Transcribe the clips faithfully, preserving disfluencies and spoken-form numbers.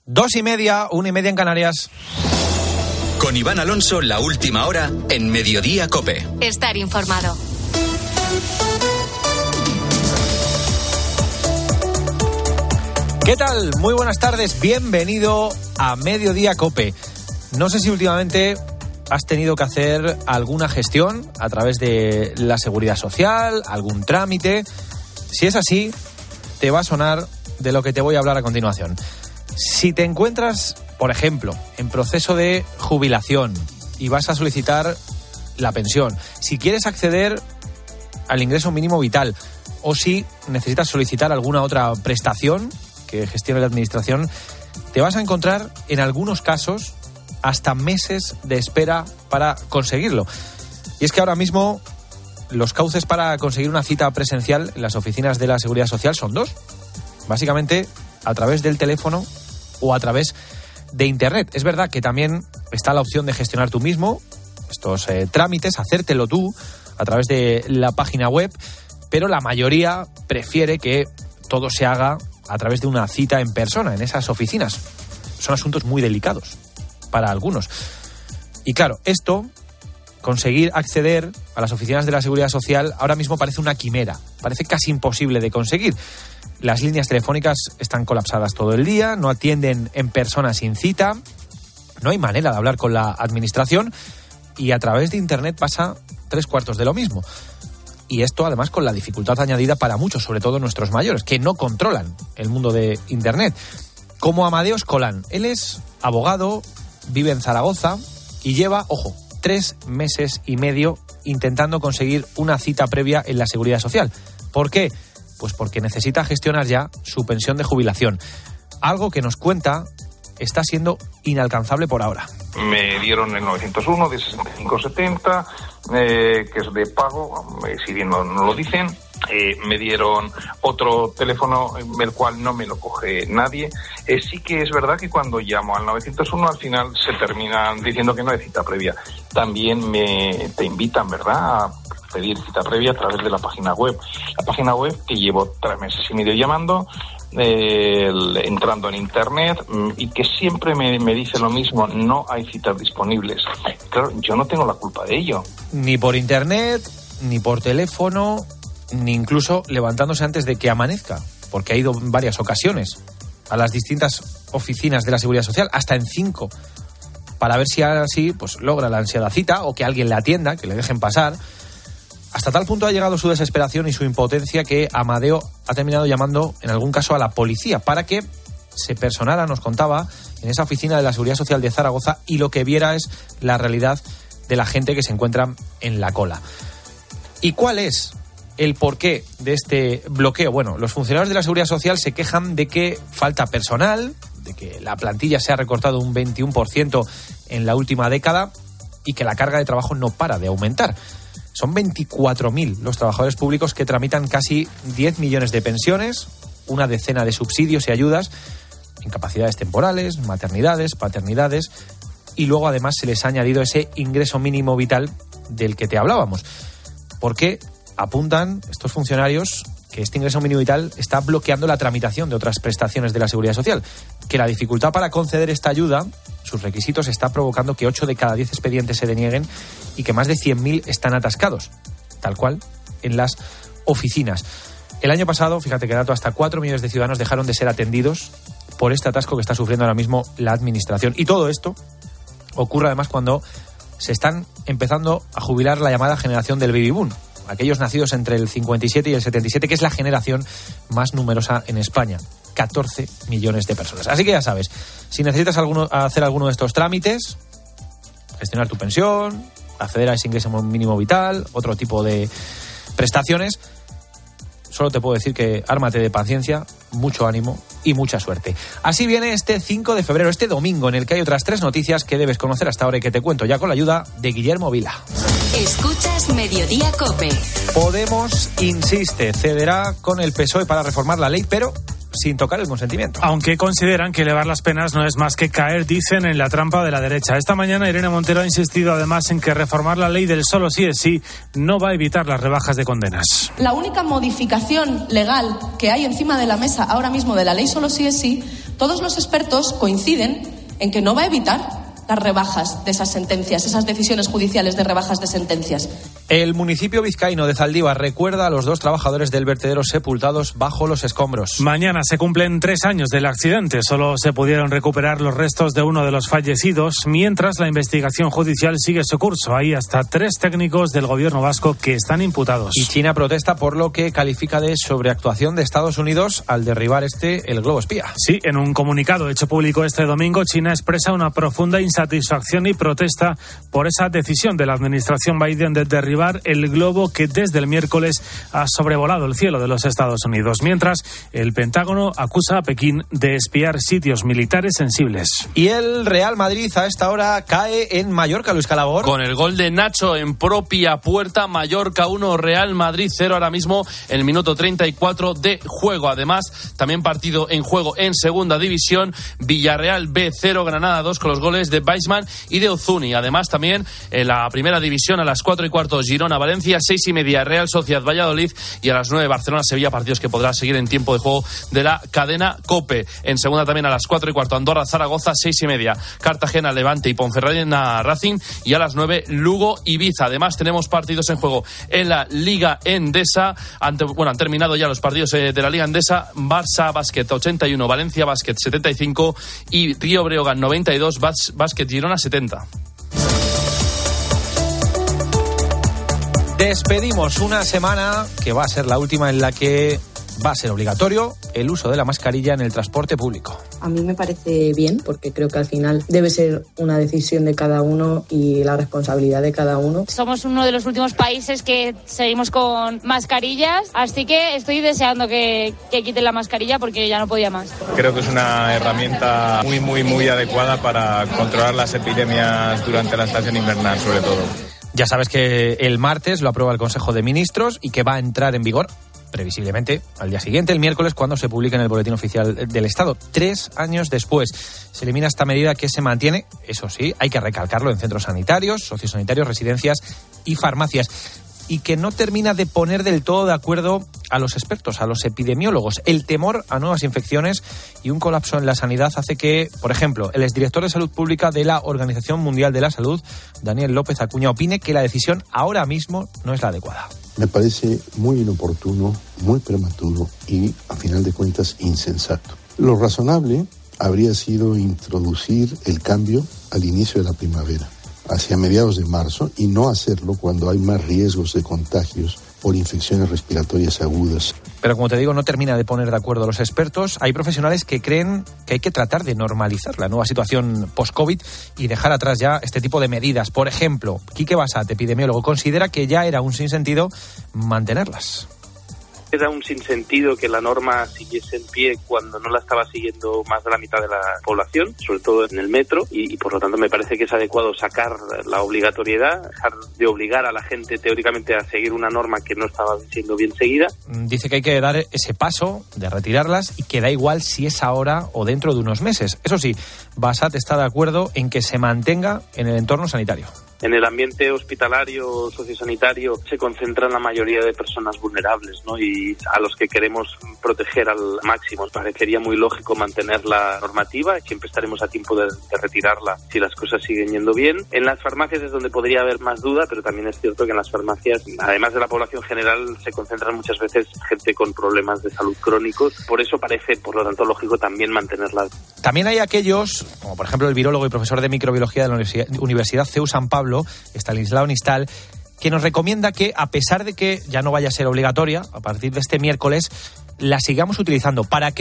Dos y media, una y media en Canarias. Con Iván Alonso, la última hora en Mediodía COPE. Estar informado. ¿Qué tal? Muy buenas tardes, bienvenido a Mediodía COPE. No sé si últimamente has tenido que hacer alguna gestión a través de la Seguridad Social, algún trámite. Si es así, te va a sonar de lo que te voy a hablar a continuación. Si te encuentras, por ejemplo, en proceso de jubilación y vas a solicitar la pensión, si quieres acceder al ingreso mínimo vital o si necesitas solicitar alguna otra prestación que gestione la administración, te vas a encontrar en algunos casos hasta meses de espera para conseguirlo. Y es que ahora mismo los cauces para conseguir una cita presencial en las oficinas de la Seguridad Social son dos. Básicamente a través del teléfono o a través de Internet. Es verdad que también está la opción de gestionar tú mismo estos eh, trámites, hacértelo tú a través de la página web, pero la mayoría prefiere que todo se haga a través de una cita en persona, en esas oficinas. Son asuntos muy delicados para algunos. Y claro, esto, conseguir acceder a las oficinas de la Seguridad Social, ahora mismo parece una quimera, parece casi imposible de conseguir. Las líneas telefónicas están colapsadas todo el día, no atienden en persona sin cita, no hay manera de hablar con la administración y a través de Internet pasa tres cuartos de lo mismo. Y esto además con la dificultad añadida para muchos, sobre todo nuestros mayores, que no controlan el mundo de Internet. Como Amadeo Escolán, él es abogado, vive en Zaragoza y lleva, ojo, tres meses y medio intentando conseguir una cita previa en la Seguridad Social. ¿Por qué? Pues porque necesita gestionar ya su pensión de jubilación. Algo que nos cuenta está siendo inalcanzable por ahora. Me dieron el novecientos uno de sesenta y cinco setenta, eh, que es de pago, eh, si bien no, no lo dicen. Eh, me dieron otro teléfono, el cual no me lo coge nadie. Eh, sí que es verdad que cuando llamo al novecientos uno al final se terminan diciendo que no hay cita previa. También me te invitan, ¿verdad?, a pedir cita previa a través de la página web. La página web que llevo tres meses y medio llamando, eh, entrando en Internet, y que siempre me, me dice lo mismo: no hay citas disponibles. Claro, yo no tengo la culpa de ello. Ni por Internet, ni por teléfono, ni incluso levantándose antes de que amanezca, porque ha ido en varias ocasiones a las distintas oficinas de la Seguridad Social, hasta en cinco, para ver si así pues logra la ansiada cita o que alguien le atienda, que le dejen pasar. Hasta tal punto ha llegado su desesperación y su impotencia que Amadeo ha terminado llamando, en algún caso, a la policía para que se personara, nos contaba, en esa oficina de la Seguridad Social de Zaragoza y lo que viera es la realidad de la gente que se encuentra en la cola. ¿Y cuál es el porqué de este bloqueo? Bueno, los funcionarios de la Seguridad Social se quejan de que falta personal, de que la plantilla se ha recortado un veintiuno por ciento en la última década y que la carga de trabajo no para de aumentar. Son veinticuatro mil los trabajadores públicos que tramitan casi diez millones de pensiones, una decena de subsidios y ayudas, incapacidades temporales, maternidades, paternidades, y luego además se les ha añadido ese ingreso mínimo vital del que te hablábamos. Porque apuntan estos funcionarios que este ingreso mínimo vital está bloqueando la tramitación de otras prestaciones de la Seguridad Social, que la dificultad para conceder esta ayuda, sus requisitos, está provocando que ocho de cada diez expedientes se denieguen y que más de cien mil están atascados, tal cual, en las oficinas. El año pasado, fíjate que dato, hasta cuatro millones de ciudadanos dejaron de ser atendidos por este atasco que está sufriendo ahora mismo la administración. Y todo esto ocurre además cuando se están empezando a jubilar la llamada generación del baby boom, aquellos nacidos entre el cincuenta y siete y el setenta y siete, que es la generación más numerosa en España, catorce millones de personas. Así que ya sabes, si necesitas alguno, hacer alguno de estos trámites, gestionar tu pensión, acceder a ese ingreso mínimo vital, otro tipo de prestaciones, solo te puedo decir que ármate de paciencia, mucho ánimo y mucha suerte. Así viene este cinco de febrero, este domingo, en el que hay otras tres noticias que debes conocer hasta ahora y que te cuento ya con la ayuda de Guillermo Vila. Escuchas Mediodía COPE. Podemos insiste, cederá con el P S O E para reformar la ley, pero sin tocar el consentimiento. Aunque consideran que elevar las penas no es más que caer, dicen, en la trampa de la derecha. Esta mañana Irene Montero ha insistido además en que reformar la ley del solo sí es sí no va a evitar las rebajas de condenas. La única modificación legal que hay encima de la mesa ahora mismo de la ley solo sí es sí, todos los expertos coinciden en que no va a evitar las rebajas de esas sentencias, esas decisiones judiciales de rebajas de sentencias. El municipio vizcaíno de Zaldívar recuerda a los dos trabajadores del vertedero sepultados bajo los escombros. Mañana se cumplen tres años del accidente. Solo se pudieron recuperar los restos de uno de los fallecidos, mientras la investigación judicial sigue su curso. Hay hasta tres técnicos del gobierno vasco que están imputados. Y China protesta por lo que califica de sobreactuación de Estados Unidos al derribar este el globo espía. Sí, en un comunicado hecho público este domingo, China expresa una profunda insatisfacción y protesta por esa decisión de la administración Biden de derribar el globo que desde el miércoles ha sobrevolado el cielo de los Estados Unidos, mientras el Pentágono acusa a Pekín de espiar sitios militares sensibles. Y el Real Madrid a esta hora cae en Mallorca, Luis Calabor. Con el gol de Nacho en propia puerta, Mallorca uno, Real Madrid cero, ahora mismo en el minuto treinta y cuatro de juego. Además, también partido en juego en segunda división, Villarreal B cero, Granada dos, con los goles de Weisman y de Ozuni. Además, también en la primera división a las cuatro y cuarto, Girona Valencia, seis y media Real Sociedad Valladolid y a las nueve Barcelona Sevilla, partidos que podrá seguir en tiempo de juego de la cadena COPE. En segunda también a las cuatro y cuarto Andorra Zaragoza, seis y media Cartagena Levante y Ponferradina Racing y a las nueve Lugo Ibiza. Además tenemos partidos en juego en la Liga Endesa. Ante, bueno, han terminado ya los partidos de la Liga Endesa. Barça Basket ochenta y uno, Valencia Basket setenta y cinco y Río Breogán noventa y dos, Basket Girona setenta. Despedimos una semana que va a ser la última en la que va a ser obligatorio el uso de la mascarilla en el transporte público. A mí me parece bien, porque creo que al final debe ser una decisión de cada uno y la responsabilidad de cada uno. Somos uno de los últimos países que seguimos con mascarillas, así que estoy deseando que, que quiten la mascarilla porque ya no podía más. Creo que es una herramienta muy, muy, muy adecuada para controlar las epidemias durante la estación invernal, sobre todo. Ya sabes que el martes lo aprueba el Consejo de Ministros y que va a entrar en vigor previsiblemente al día siguiente, el miércoles, cuando se publique en el Boletín Oficial del Estado. Tres años después se elimina esta medida que se mantiene, eso sí, hay que recalcarlo, en centros sanitarios, sociosanitarios, residencias y farmacias, y que no termina de poner del todo de acuerdo a los expertos, a los epidemiólogos. El temor a nuevas infecciones y un colapso en la sanidad hace que, por ejemplo, el exdirector de Salud Pública de la Organización Mundial de la Salud, Daniel López Acuña, opine que la decisión ahora mismo no es la adecuada. Me parece muy inoportuno, muy prematuro y, a final de cuentas, insensato. Lo razonable habría sido introducir el cambio al inicio de la primavera, hacia mediados de marzo, y no hacerlo cuando hay más riesgos de contagios por infecciones respiratorias agudas. Pero como te digo, no termina de poner de acuerdo a los expertos. Hay profesionales que creen que hay que tratar de normalizar la nueva situación post-COVID y dejar atrás ya este tipo de medidas. Por ejemplo, Quique Basat, epidemiólogo, considera que ya era un sinsentido mantenerlas. Era un sinsentido que la norma siguiese en pie cuando no la estaba siguiendo más de la mitad de la población, sobre todo en el metro, y, y por lo tanto me parece que es adecuado sacar la obligatoriedad, dejar de obligar a la gente teóricamente a seguir una norma que no estaba siendo bien seguida. Dice que hay que dar ese paso de retirarlas y que da igual si es ahora o dentro de unos meses. Eso sí, Basat está de acuerdo en que se mantenga en el entorno sanitario. En el ambiente hospitalario, sociosanitario, se concentran la mayoría de personas vulnerables, ¿no? Y a los que queremos proteger al máximo. Parecería muy lógico mantener la normativa, siempre estaremos a tiempo de, de retirarla si las cosas siguen yendo bien. En las farmacias es donde podría haber más duda, pero también es cierto que en las farmacias, además de la población general, se concentran muchas veces gente con problemas de salud crónicos. Por eso parece, por lo tanto, lógico también mantenerla. También hay aquellos, como por ejemplo el virólogo y profesor de microbiología de la Universidad, Universidad C E U San Pablo, Estanislao Nistal, que nos recomienda que, a pesar de que ya no vaya a ser obligatoria, a partir de este miércoles, la sigamos utilizando. ¿Para qué?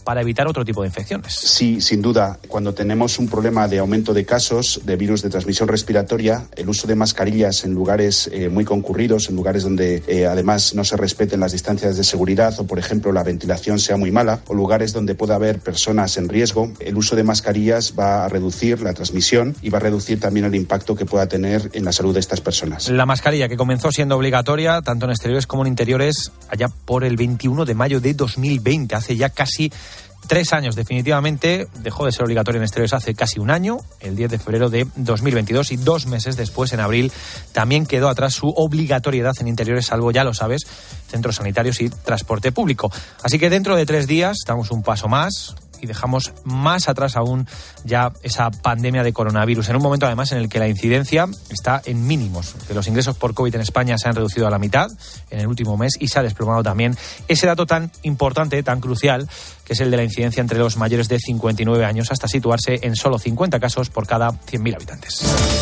para evitar otro tipo de infecciones. Sí, sin duda. Cuando tenemos un problema de aumento de casos de virus de transmisión respiratoria, el uso de mascarillas en lugares eh, muy concurridos, en lugares donde eh, además no se respeten las distancias de seguridad o, por ejemplo, la ventilación sea muy mala, o lugares donde pueda haber personas en riesgo, el uso de mascarillas va a reducir la transmisión y va a reducir también el impacto que pueda tener en la salud de estas personas. La mascarilla, que comenzó siendo obligatoria tanto en exteriores como en interiores allá por el veintiuno de mayo de dos mil veinte, hace ya casi tres años definitivamente, dejó de ser obligatoria en exteriores hace casi un año, el diez de febrero de dos mil veintidós, y dos meses después, en abril, también quedó atrás su obligatoriedad en interiores, salvo, ya lo sabes, centros sanitarios y transporte público. Así que dentro de tres días damos un paso más y dejamos más atrás aún ya esa pandemia de coronavirus, en un momento además en el que la incidencia está en mínimos, que los ingresos por COVID en España se han reducido a la mitad en el último mes y se ha desplomado también ese dato tan importante, tan crucial, que es el de la incidencia entre los mayores de cincuenta y nueve años, hasta situarse en solo cincuenta casos por cada cien mil habitantes.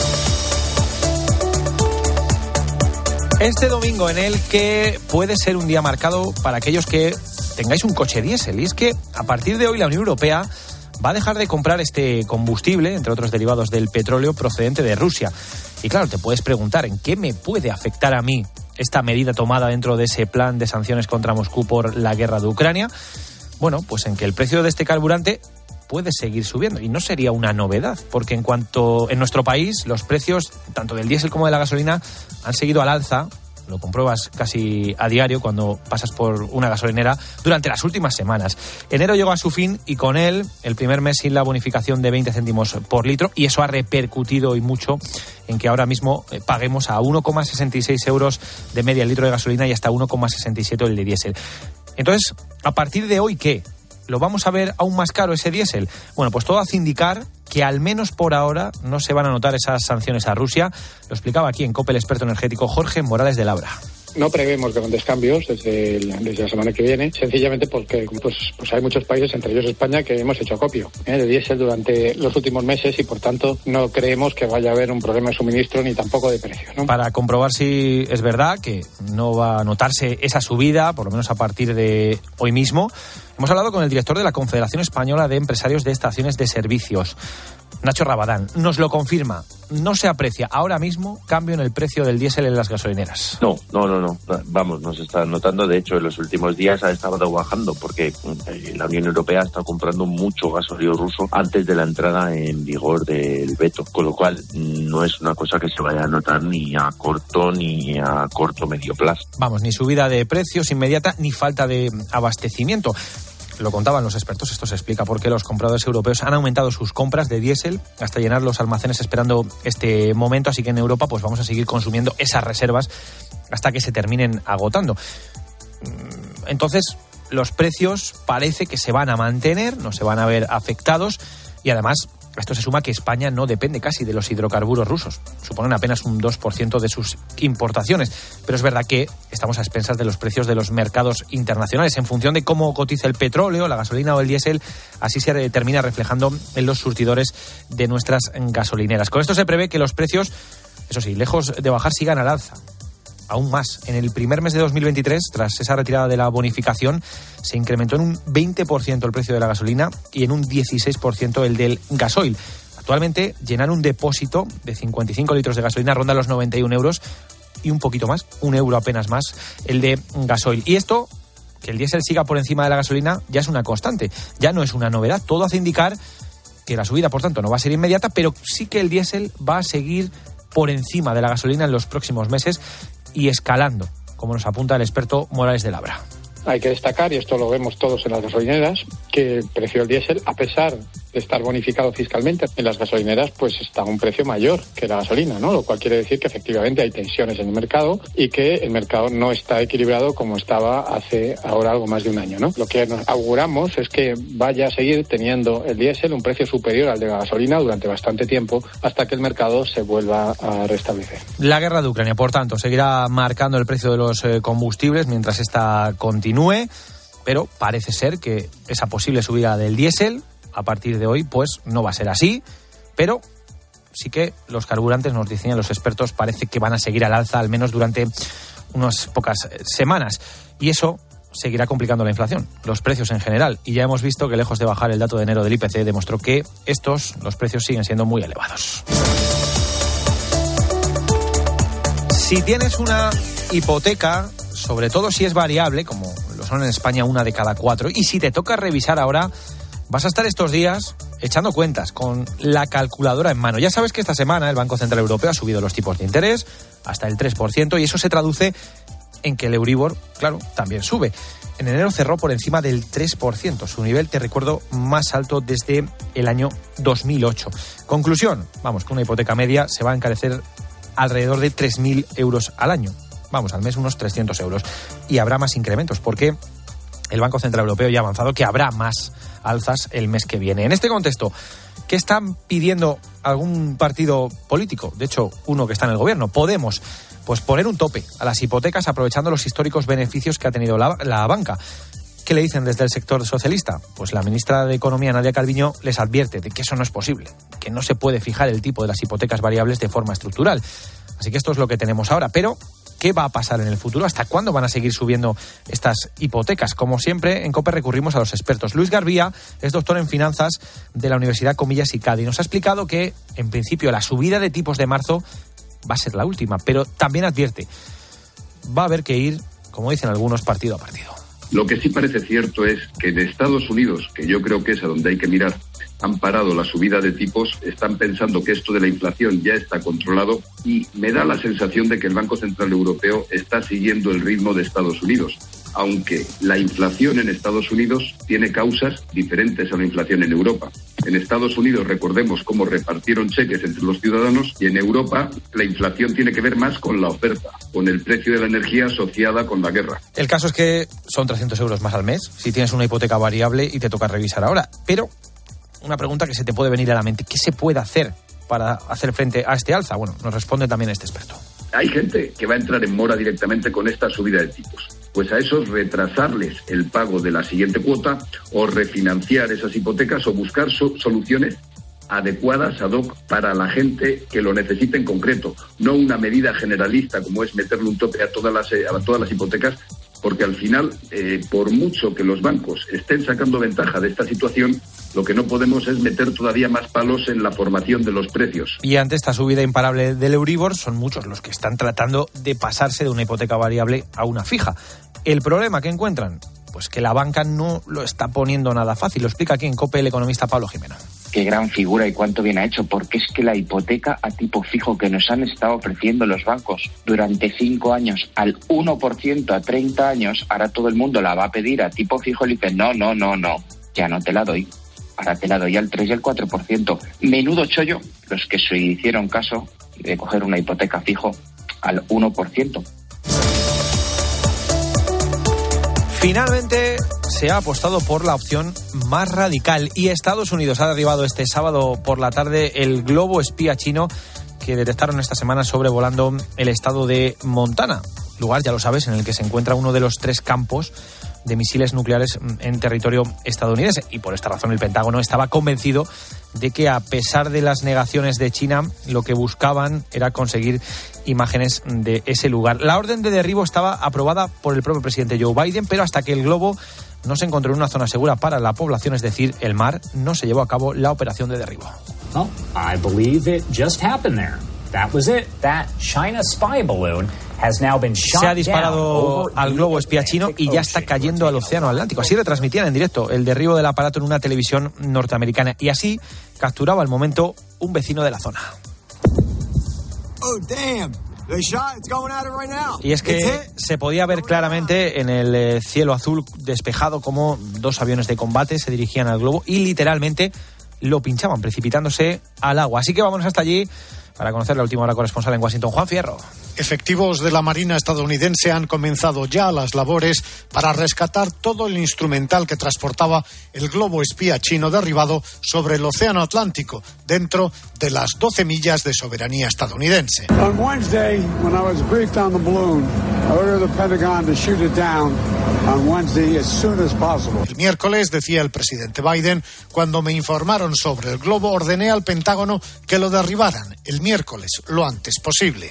Este domingo, en el que puede ser un día marcado para aquellos que tengáis un coche diésel, y es que a partir de hoy la Unión Europea va a dejar de comprar este combustible, entre otros derivados del petróleo, procedente de Rusia. Y claro, te puedes preguntar, ¿en qué me puede afectar a mí esta medida tomada dentro de ese plan de sanciones contra Moscú por la guerra de Ucrania? Bueno, pues en que el precio de este carburante puede seguir subiendo, y no sería una novedad, porque en cuanto en nuestro país los precios tanto del diésel como de la gasolina han seguido al alza. Lo compruebas casi a diario cuando pasas por una gasolinera durante las últimas semanas. Enero llegó a su fin y con él el primer mes sin la bonificación de veinte céntimos por litro, y eso ha repercutido y mucho en que ahora mismo paguemos a uno coma sesenta y seis euros de media el litro de gasolina y hasta uno coma sesenta y siete el de diésel. Entonces, ¿a partir de hoy qué? ¿Lo vamos a ver aún más caro ese diésel? Bueno, pues todo hace indicar que al menos por ahora no se van a notar esas sanciones a Rusia. Lo explicaba aquí en COPE el experto energético Jorge Morales de Labra. No prevemos grandes cambios desde, el, desde la semana que viene, sencillamente porque pues, pues hay muchos países, entre ellos España, que hemos hecho acopio ¿eh? de diésel durante los últimos meses, y por tanto no creemos que vaya a haber un problema de suministro ni tampoco de precio, ¿no? Para comprobar si es verdad que no va a notarse esa subida, por lo menos a partir de hoy mismo, hemos hablado con el director de la Confederación Española de Empresarios de Estaciones de Servicios, Nacho Rabadán. Nos lo confirma. No se aprecia ahora mismo cambio en el precio del diésel en las gasolineras. No, no, no, no. Vamos, no se está notando. De hecho, en los últimos días ha estado bajando porque la Unión Europea ha estado comprando mucho gasóleo ruso antes de la entrada en vigor del veto. Con lo cual, no es una cosa que se vaya a notar ni a corto ni a corto medio plazo. Vamos, ni subida de precios inmediata ni falta de abastecimiento. Lo contaban los expertos, esto se explica por qué los compradores europeos han aumentado sus compras de diésel hasta llenar los almacenes esperando este momento, así que en Europa pues vamos a seguir consumiendo esas reservas hasta que se terminen agotando. Entonces, los precios parece que se van a mantener, no se van a ver afectados, y además a esto se suma que España no depende casi de los hidrocarburos rusos. Suponen apenas un dos por ciento de sus importaciones. Pero es verdad que estamos a expensas de los precios de los mercados internacionales. En función de cómo cotiza el petróleo, la gasolina o el diésel, así se termina reflejando en los surtidores de nuestras gasolineras. Con esto se prevé que los precios, eso sí, lejos de bajar, sigan al alza. Aún más. En el primer mes de dos mil veintitrés, tras esa retirada de la bonificación, se incrementó en un veinte por ciento el precio de la gasolina y en un dieciséis por ciento el del gasoil. Actualmente, llenar un depósito de cincuenta y cinco litros de gasolina ronda los noventa y un euros y un poquito más, un euro apenas más, el de gasoil. Y esto, que el diésel siga por encima de la gasolina, ya es una constante, ya no es una novedad. Todo hace indicar que la subida, por tanto, no va a ser inmediata, pero sí que el diésel va a seguir por encima de la gasolina en los próximos meses y escalando, como nos apunta el experto Morales de Labra. Hay que destacar, y esto lo vemos todos en las gasolineras, que el precio del diésel, a pesar de estar bonificado fiscalmente en las gasolineras, pues está a un precio mayor que la gasolina, ¿no? Lo cual quiere decir que efectivamente hay tensiones en el mercado y que el mercado no está equilibrado como estaba hace ahora algo más de un año, ¿no? Lo que nos auguramos es que vaya a seguir teniendo el diésel un precio superior al de la gasolina durante bastante tiempo, hasta que el mercado se vuelva a restablecer. La guerra de Ucrania, por tanto, seguirá marcando el precio de los combustibles mientras esta continúe, pero parece ser que esa posible subida del diésel a partir de hoy pues no va a ser así, pero sí que los carburantes, nos dicen los expertos, parece que van a seguir al alza al menos durante unas pocas semanas, y eso seguirá complicando la inflación, los precios en general. Y ya hemos visto que lejos de bajar el dato de enero del I P C, demostró que estos, los precios, siguen siendo muy elevados. Si tienes una hipoteca, sobre todo si es variable, como lo son en España una de cada cuatro, y si te toca revisar ahora, vas a estar estos días echando cuentas con la calculadora en mano. Ya sabes que esta semana el Banco Central Europeo ha subido los tipos de interés hasta el tres por ciento y eso se traduce en que el Euribor, claro, también sube. En enero cerró por encima del tres por ciento, su nivel, te recuerdo, más alto desde el año dos mil ocho. Conclusión, vamos, que una hipoteca media se va a encarecer alrededor de tres mil euros al año. Vamos, al mes unos trescientos euros. Y habrá más incrementos, porque el Banco Central Europeo ya ha avanzado que habrá más alzas el mes que viene. En este contexto, ¿qué están pidiendo algún partido político? De hecho, uno que está en el gobierno, Podemos, pues poner un tope a las hipotecas aprovechando los históricos beneficios que ha tenido la, la banca. ¿Qué le dicen desde el sector socialista? Pues la ministra de Economía, Nadia Calviño, les advierte de que eso no es posible, que no se puede fijar el tipo de las hipotecas variables de forma estructural. Así que esto es lo que tenemos ahora, pero ¿qué va a pasar en el futuro? ¿Hasta cuándo van a seguir subiendo estas hipotecas? Como siempre, en COPE recurrimos a los expertos. Luis Garbía es doctor en finanzas de la Universidad Comillas y Cádiz. Nos ha explicado que, en principio, la subida de tipos de marzo va a ser la última, pero también advierte, va a haber que ir, como dicen algunos, partido a partido. Lo que sí parece cierto es que en Estados Unidos, que yo creo que es a donde hay que mirar, han parado la subida de tipos, están pensando que esto de la inflación ya está controlado y me da la sensación de que el Banco Central Europeo está siguiendo el ritmo de Estados Unidos, aunque la inflación en Estados Unidos tiene causas diferentes a la inflación en Europa. En Estados Unidos recordemos cómo repartieron cheques entre los ciudadanos y en Europa la inflación tiene que ver más con la oferta, con el precio de la energía asociada con la guerra. El caso es que son trescientos euros más al mes si tienes una hipoteca variable y te toca revisar ahora. Pero una pregunta que se te puede venir a la mente, ¿qué se puede hacer para hacer frente a este alza? Bueno, nos responde también este experto. Hay gente que va a entrar en mora directamente con esta subida de tipos. Pues a esos retrasarles el pago de la siguiente cuota o refinanciar esas hipotecas o buscar so- soluciones adecuadas ad hoc para la gente que lo necesite en concreto, no una medida generalista como es meterle un tope a todas las, a todas las hipotecas, porque al final, eh, por mucho que los bancos estén sacando ventaja de esta situación, lo que no podemos es meter todavía más palos en la formación de los precios. Y ante esta subida imparable del Euribor, son muchos los que están tratando de pasarse de una hipoteca variable a una fija. ¿El problema que encuentran? Pues que la banca no lo está poniendo nada fácil. Lo explica aquí en COPE el economista Pablo Jimeno. Qué gran figura y cuánto bien ha hecho, porque es que la hipoteca a tipo fijo que nos han estado ofreciendo los bancos durante cinco años al uno por ciento a treinta años, ahora todo el mundo la va a pedir a tipo fijo y le dice no, no, no, no, ya no te la doy. Ahora te la doy al tres y al cuatro por ciento. Menudo chollo los que se hicieron caso de coger una hipoteca fijo al uno por ciento. Finalmente se ha apostado por la opción más radical y Estados Unidos ha derribado este sábado por la tarde el globo espía chino que detectaron esta semana sobrevolando el estado de Montana, lugar, ya lo sabes, en el que se encuentra uno de los tres campos de misiles nucleares en territorio estadounidense. Y por esta razón el Pentágono estaba convencido de que, a pesar de las negaciones de China, lo que buscaban era conseguir imágenes de ese lugar. La orden de derribo estaba aprobada por el propio presidente Joe Biden, pero hasta que el globo no se encontró en una zona segura para la población, es decir, el mar, no se llevó a cabo la operación de derribo. Well, I believe it just happened there. That was it. That China spy balloon has now been shot down. Se ha disparado al globo espía chino y ya está cayendo al océano Atlántico. Así retransmitían en directo el derribo del aparato en una televisión norteamericana y así capturaba al momento un vecino de la zona. Oh, damn. They shot. It's going at it right now. Y es que se podía ver claramente en el cielo azul despejado cómo dos aviones de combate se dirigían al globo y literalmente lo pinchaban, precipitándose al agua. Así que vámonos hasta allí para conocer la última hora corresponsal en Washington, Juan Fierro. Efectivos de la Marina estadounidense han comenzado ya las labores para rescatar todo el instrumental que transportaba el globo espía chino derribado sobre el océano Atlántico, dentro de las doce millas de soberanía estadounidense. On Wednesday, when I was briefed on the balloon, I ordered the Pentagon to shoot it down on Wednesday as soon as possible. El miércoles, decía el presidente Biden, cuando me informaron sobre el globo, ordené al Pentágono que lo derribaran el miércoles, lo antes posible.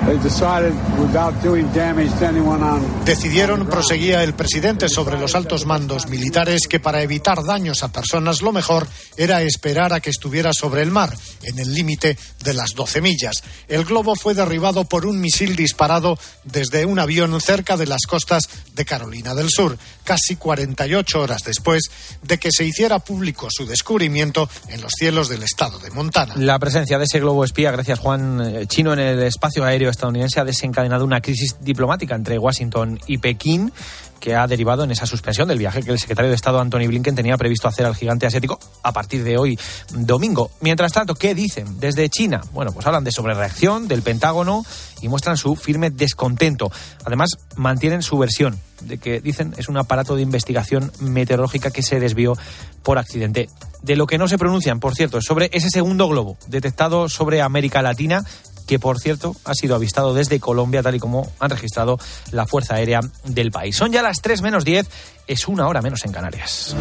Decidieron, proseguía el presidente sobre los altos mandos militares, que para evitar daños a personas lo mejor era esperar a que estuviera sobre el mar, en el límite de las doce millas. El globo fue derribado por un misil disparado desde un avión cerca de las costas de Carolina del Sur, casi cuarenta y ocho horas después de que se hiciera público su descubrimiento en los cielos del estado de Montana. La presencia de ese globo espía, gracias Juan, chino en el espacio aéreo estadounidense ha desencadenado una crisis diplomática entre Washington y Pekín, que ha derivado en esa suspensión del viaje que el secretario de Estado Antony Blinken tenía previsto hacer al gigante asiático a partir de hoy, domingo. Mientras tanto, ¿qué dicen desde China? Bueno, pues hablan de sobrereacción del Pentágono y muestran su firme descontento. Además, mantienen su versión de que, dicen, es un aparato de investigación meteorológica que se desvió por accidente. De lo que no se pronuncian, por cierto, es sobre ese segundo globo detectado sobre América Latina, que por cierto ha sido avistado desde Colombia, tal y como han registrado la Fuerza Aérea del país. Son ya las tres menos diez, es una hora menos en Canarias.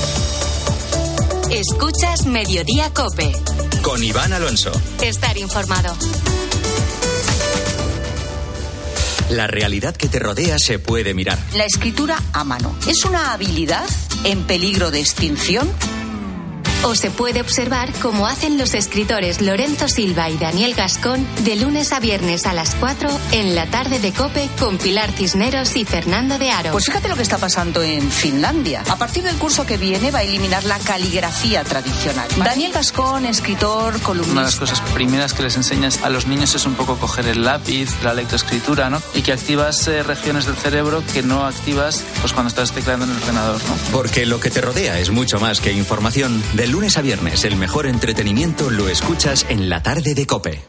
Escuchas Mediodía COPE. Con Iván Alonso. Estar informado. La realidad que te rodea se puede mirar. La escritura a mano ¿es una habilidad en peligro de extinción? O se puede observar como hacen los escritores Lorenzo Silva y Daniel Gascón de lunes a viernes a las cuatro en la tarde de COPE con Pilar Cisneros y Fernando de Aro. Pues fíjate lo que está pasando en Finlandia. A partir del curso que viene va a eliminar la caligrafía tradicional. Daniel Gascón, escritor, columnista. Una de las cosas primeras que les enseñas a los niños es un poco coger el lápiz, la lectoescritura, ¿no? Y que activas eh, regiones del cerebro que no activas pues cuando estás tecleando en el ordenador, ¿no? Porque lo que te rodea es mucho más que información. De lunes a viernes, el mejor entretenimiento lo escuchas en la tarde de COPE.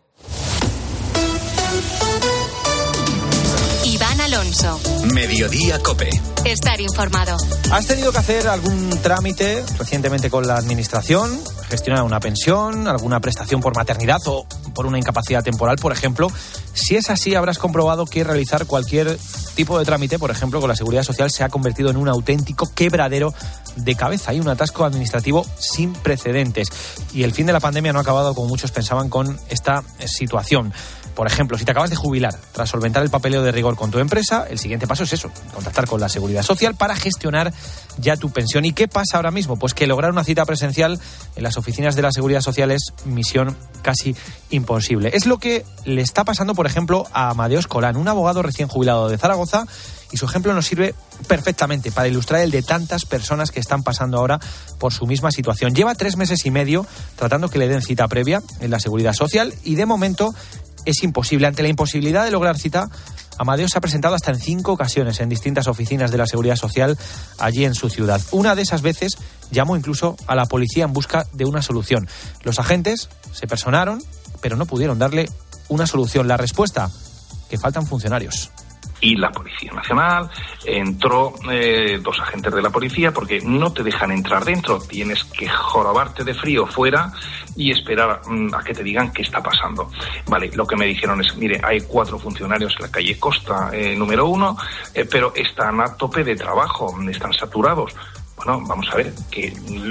Iván Alonso. Mediodía COPE. Estar informado. ¿Has tenido que hacer algún trámite recientemente con la administración? ¿Gestionar una pensión, alguna prestación por maternidad o por una incapacidad temporal, por ejemplo? Si es así, habrás comprobado que realizar cualquier tipo de trámite, por ejemplo, con la Seguridad Social, se ha convertido en un auténtico quebradero de cabeza. Hay un atasco administrativo sin precedentes. Y el fin de la pandemia no ha acabado, como muchos pensaban, con esta situación. Por ejemplo, si te acabas de jubilar tras solventar el papeleo de rigor con tu empresa, el siguiente paso es eso, contactar con la Seguridad Social para gestionar ya tu pensión. ¿Y qué pasa ahora mismo? Pues que lograr una cita presencial en las oficinas de la Seguridad Social es misión casi imposible. Es lo que le está pasando, por ejemplo, a Amadeo Escolán, un abogado recién jubilado de Zaragoza, y su ejemplo nos sirve perfectamente para ilustrar el de tantas personas que están pasando ahora por su misma situación. Lleva tres meses y medio tratando que le den cita previa en la Seguridad Social y de momento es imposible. Ante la imposibilidad de lograr cita, Amadeo se ha presentado hasta en cinco ocasiones en distintas oficinas de la Seguridad Social allí en su ciudad. Una de esas veces llamó incluso a la policía en busca de una solución. Los agentes se personaron, pero no pudieron darle una solución. La respuesta, que faltan funcionarios. Y la Policía Nacional, entró eh, dos agentes de la policía porque no te dejan entrar dentro, tienes que jorobarte de frío fuera y esperar mm, a que te digan qué está pasando. Vale, lo que me dijeron es, mire, hay cuatro funcionarios en la calle Costa, eh, número uno, eh, pero están a tope de trabajo, están saturados. Bueno, vamos a ver, que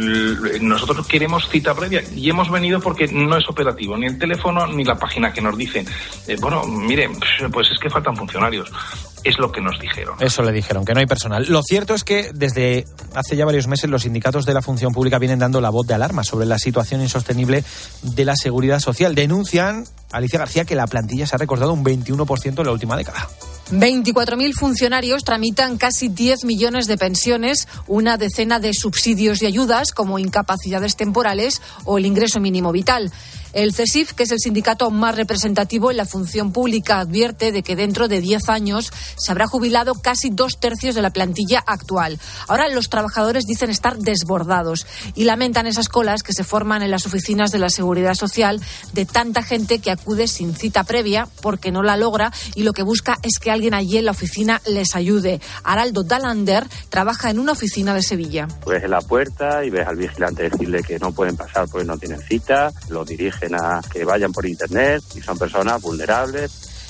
nosotros queremos cita previa y hemos venido porque no es operativo, ni el teléfono ni la página que nos dicen. Eh, bueno, mire, pues es que faltan funcionarios. Es lo que nos dijeron. Eso le dijeron, que no hay personal. Lo cierto es que desde hace ya varios meses los sindicatos de la función pública vienen dando la voz de alarma sobre la situación insostenible de la Seguridad Social. Denuncian, Alicia García, que la plantilla se ha recortado un veintiuno por ciento en la última década. veinticuatro mil funcionarios tramitan casi diez millones de pensiones, una decena de subsidios y ayudas como incapacidades temporales o el ingreso mínimo vital. El CESIF, que es el sindicato más representativo en la función pública, advierte de que dentro de diez años se habrá jubilado casi dos tercios de la plantilla actual. Ahora los trabajadores dicen estar desbordados y lamentan esas colas que se forman en las oficinas de la Seguridad Social de tanta gente que acude sin cita previa porque no la logra y lo que busca es que alguien allí en la oficina les ayude. Araldo Dalander trabaja en una oficina de Sevilla. Ves en la puerta y ves al vigilante decirle que no pueden pasar porque no tienen cita, lo dirigen a que vayan por internet y son personas vulnerables.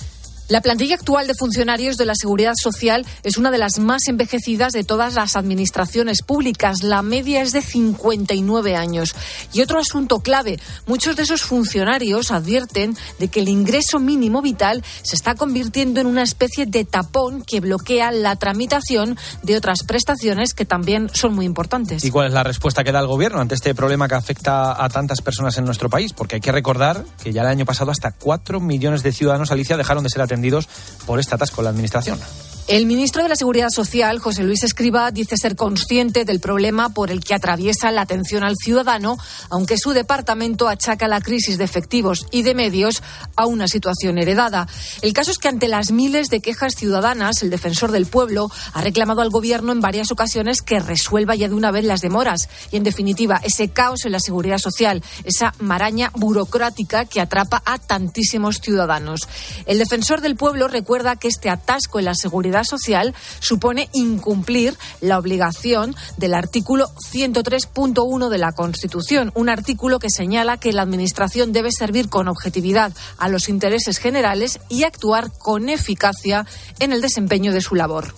La plantilla actual de funcionarios de la Seguridad Social es una de las más envejecidas de todas las administraciones públicas. La media es de cincuenta y nueve años. Y otro asunto clave, muchos de esos funcionarios advierten de que el ingreso mínimo vital se está convirtiendo en una especie de tapón que bloquea la tramitación de otras prestaciones que también son muy importantes. ¿Y cuál es la respuesta que da el Gobierno ante este problema que afecta a tantas personas en nuestro país? Porque hay que recordar que ya el año pasado hasta cuatro millones de ciudadanos, Alicia, dejaron de ser atendidos por este atasco en la Administración. El ministro de la Seguridad Social, José Luis Escrivá, dice ser consciente del problema por el que atraviesa la atención al ciudadano, aunque su departamento achaca la crisis de efectivos y de medios a una situación heredada. El caso es que ante las miles de quejas ciudadanas, el defensor del pueblo ha reclamado al Gobierno en varias ocasiones que resuelva ya de una vez las demoras y, en definitiva, ese caos en la Seguridad Social, esa maraña burocrática que atrapa a tantísimos ciudadanos. El defensor del pueblo recuerda que este atasco en la seguridad social supone incumplir la obligación del artículo ciento tres punto uno de la Constitución, un artículo que señala que la Administración debe servir con objetividad a los intereses generales y actuar con eficacia en el desempeño de su labor.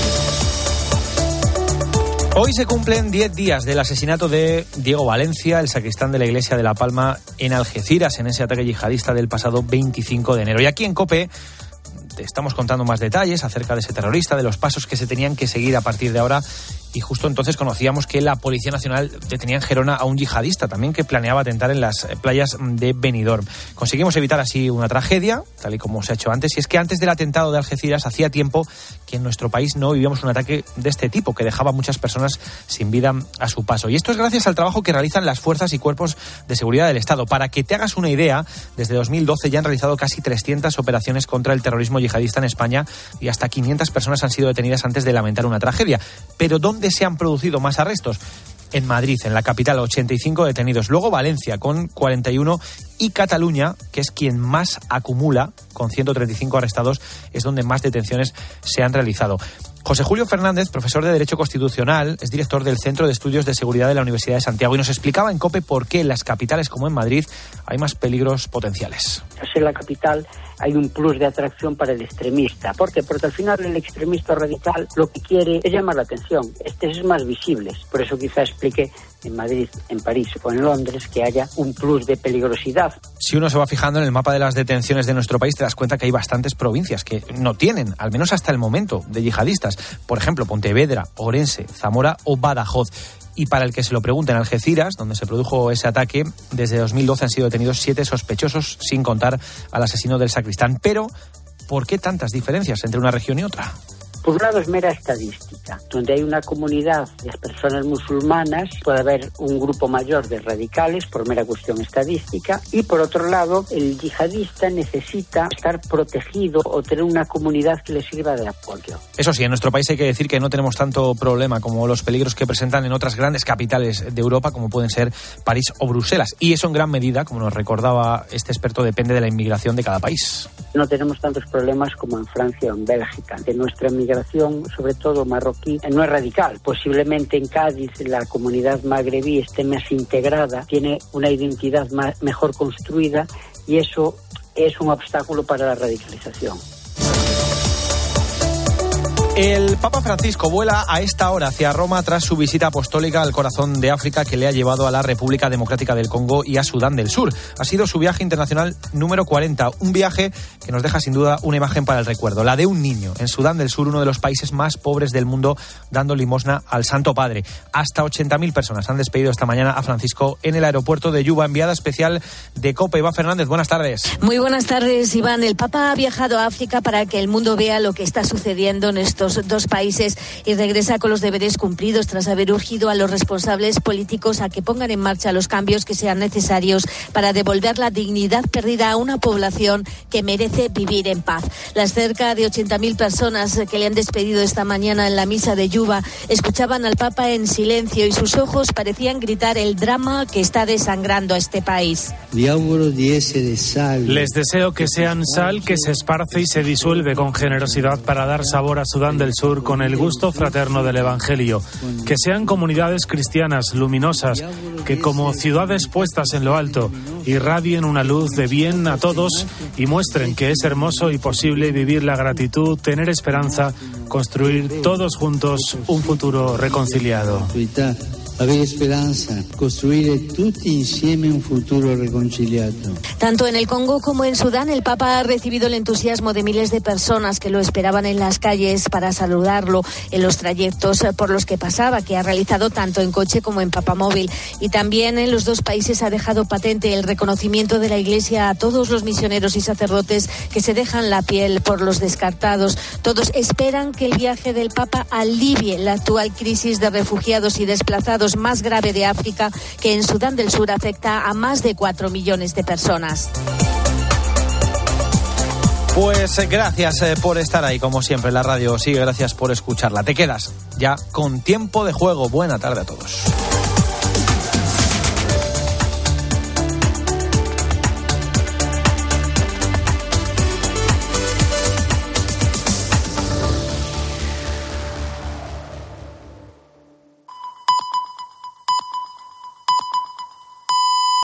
Hoy se cumplen diez días del asesinato de Diego Valencia, el sacristán de la iglesia de La Palma en Algeciras, en ese ataque yihadista del pasado veinticinco de enero. Y aquí en COPE te estamos contando más detalles acerca de ese terrorista, de los pasos que se tenían que seguir a partir de ahora. Y justo entonces conocíamos que la Policía Nacional detenía en Gerona a un yihadista también que planeaba atentar en las playas de Benidorm. Conseguimos evitar así una tragedia, tal y como se ha hecho antes. Y es que antes del atentado de Algeciras hacía tiempo que en nuestro país no vivíamos un ataque de este tipo, que dejaba a muchas personas sin vida a su paso. Y esto es gracias al trabajo que realizan las fuerzas y cuerpos de seguridad del Estado. Para que te hagas una idea, desde dos mil doce ya han realizado casi trescientas operaciones contra el terrorismo yihadista en España y hasta quinientas personas han sido detenidas antes de lamentar una tragedia. Pero ¿dónde se han producido más arrestos? En Madrid, en la capital, ochenta y cinco detenidos. Luego Valencia, con cuarenta y uno. Y Cataluña, que es quien más acumula, con ciento treinta y cinco arrestados, es donde más detenciones se han realizado. José Julio Fernández, profesor de Derecho Constitucional, es director del Centro de Estudios de Seguridad de la Universidad de Santiago y nos explicaba en COPE por qué en las capitales como en Madrid hay más peligros potenciales. En la capital hay un plus de atracción para el extremista. ¿Por qué? Porque al final el extremista radical lo que quiere es llamar la atención. Este es más visible. Por eso quizá explique en Madrid, en París o en Londres que haya un plus de peligrosidad. Si uno se va fijando en el mapa de las detenciones de nuestro país, te das cuenta que hay bastantes provincias que no tienen, al menos hasta el momento, de yihadistas. Por ejemplo, Pontevedra, Orense, Zamora o Badajoz. Y para el que se lo pregunte, en Algeciras, donde se produjo ese ataque, desde dos mil doce han sido detenidos siete sospechosos, sin contar al asesino del sacristán. Pero, ¿por qué tantas diferencias entre una región y otra? Por un lado es mera estadística. Donde hay una comunidad de personas musulmanas puede haber un grupo mayor de radicales por mera cuestión estadística, y por otro lado el yihadista necesita estar protegido o tener una comunidad que le sirva de apoyo. Eso sí, en nuestro país hay que decir que no tenemos tanto problema como los peligros que presentan en otras grandes capitales de Europa, como pueden ser París o Bruselas. Y eso en gran medida, como nos recordaba este experto, depende de la inmigración de cada país. No tenemos tantos problemas como en Francia o en Bélgica. De nuestra inmigración, sobre todo marroquí, no es radical. Posiblemente en Cádiz la comunidad magrebí esté más integrada, tiene una identidad más, mejor construida, y eso es un obstáculo para la radicalización. El Papa Francisco vuela a esta hora hacia Roma tras su visita apostólica al corazón de África que le ha llevado a la República Democrática del Congo y a Sudán del Sur. Ha sido su viaje internacional número cuarenta, un viaje que nos deja sin duda una imagen para el recuerdo, la de un niño en Sudán del Sur, uno de los países más pobres del mundo, dando limosna al Santo Padre. Hasta ochenta mil personas han despedido esta mañana a Francisco en el aeropuerto de Yuba. Enviada especial de COPE, Iván Fernández, buenas tardes. Muy buenas tardes, Iván. El Papa ha viajado a África para que el mundo vea lo que está sucediendo en estos dos países y regresa con los deberes cumplidos tras haber urgido a los responsables políticos a que pongan en marcha los cambios que sean necesarios para devolver la dignidad perdida a una población que merece vivir en paz. Las cerca de ochenta mil personas que le han despedido esta mañana en la misa de Yuba escuchaban al Papa en silencio y sus ojos parecían gritar el drama que está desangrando a este país. Les deseo que sean sal que se esparce y se disuelve con generosidad para dar sabor a Sudán Sudán del Sur con el gusto fraterno del Evangelio. Que sean comunidades cristianas luminosas, que como ciudades puestas en lo alto, irradien una luz de bien a todos y muestren que es hermoso y posible vivir la gratitud, tener esperanza, construir todos juntos un futuro reconciliado. Avere speranza, costruire tutti insieme un futuro reconciliato. Tanto en el Congo como en Sudán, el Papa ha recibido el entusiasmo de miles de personas que lo esperaban en las calles para saludarlo en los trayectos por los que pasaba, que ha realizado tanto en coche como en papamóvil. Y también en los dos países ha dejado patente el reconocimiento de la Iglesia a todos los misioneros y sacerdotes que se dejan la piel por los descartados. Todos esperan que el viaje del Papa alivie la actual crisis de refugiados y desplazados más grave de África, que en Sudán del Sur afecta a más de cuatro millones de personas. Pues gracias eh, por estar ahí, como siempre, en la radio. Sigue, gracias por escucharla. Te quedas ya con Tiempo de Juego. Buena tarde a todos.